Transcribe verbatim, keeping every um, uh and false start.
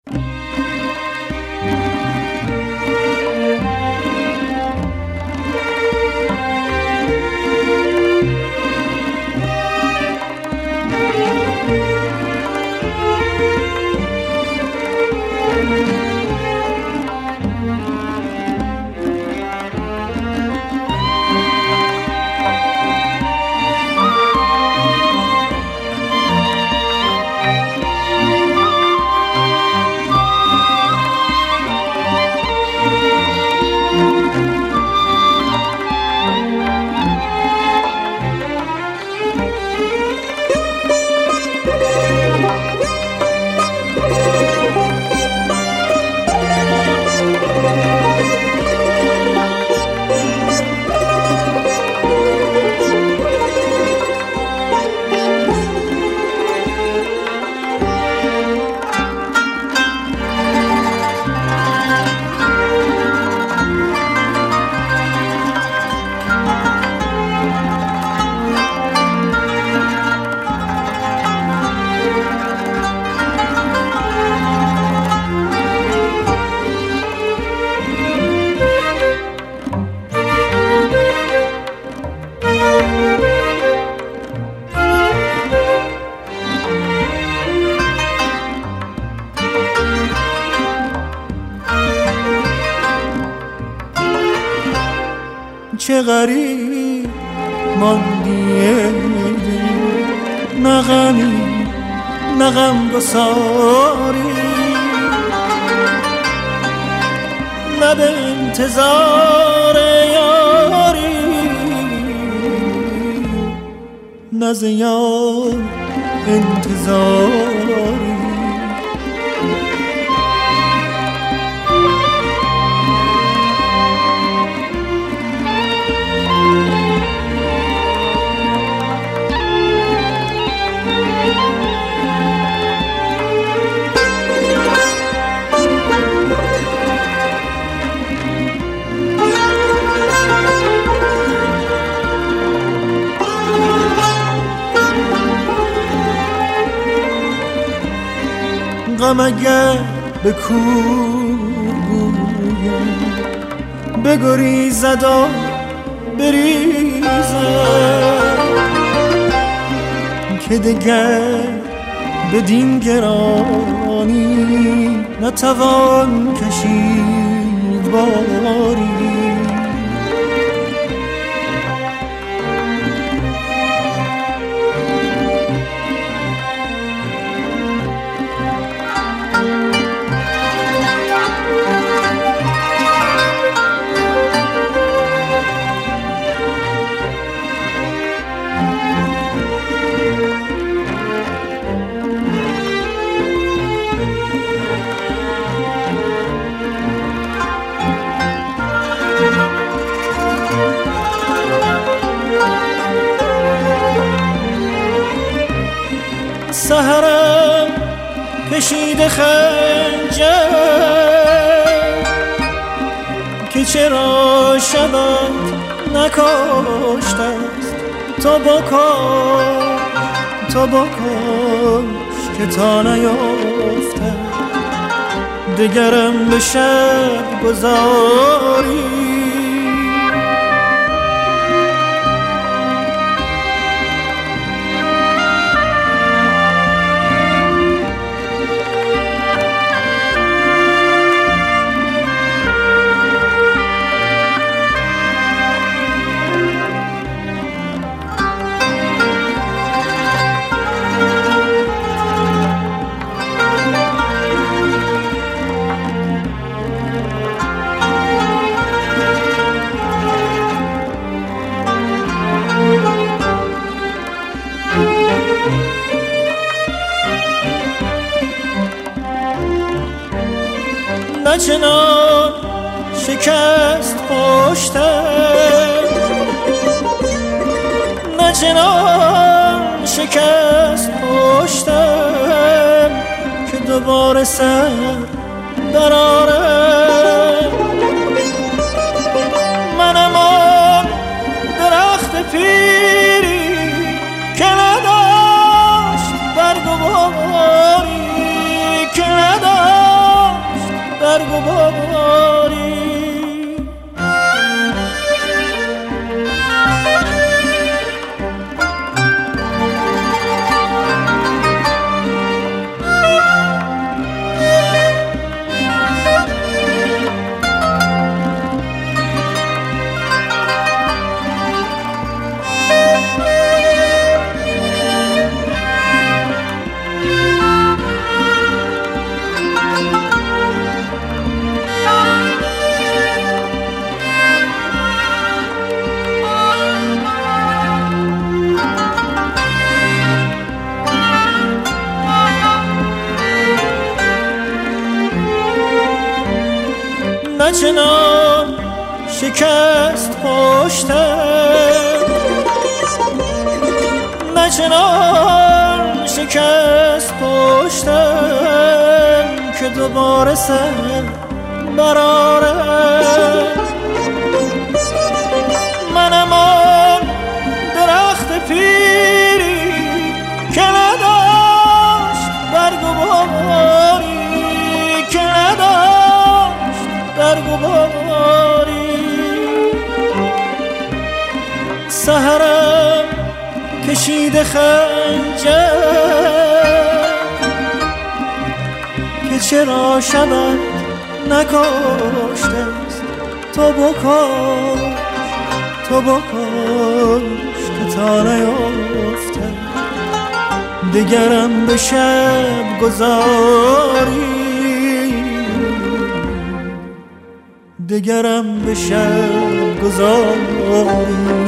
چه غریب ماندیه نه غمی نه غم گساری نه به انتظار یاری نه ز یار انتظاری غم اگر به کور گویم بگریزد و بریزد که دگر بدین گرانی نتوان کشید باری سحرم کشیده خنجر که چرا شبت نکاشته است تو بکش تو بکش که تا نیافته دگرم به شب گذاری نه چنان شکست پشتم نه چنان شکست پشتم که دوباره سر برارم منم آن درخت پیری که نداشت برگ و باری که نداشت برگ و باری. نه چنان شکست پشتم، نه چنان شکست پشتم که دوباره سر برارم. منم آن درخت پیری که نداشت برگ و باری، که نداشت برگ و باری. سحرم کشیده خنجر که چرا شبت نکاشته است. تو بکاش، تو بکاش که تا نیافته دگرم به شب گذاری، دگرم به شب گذاری.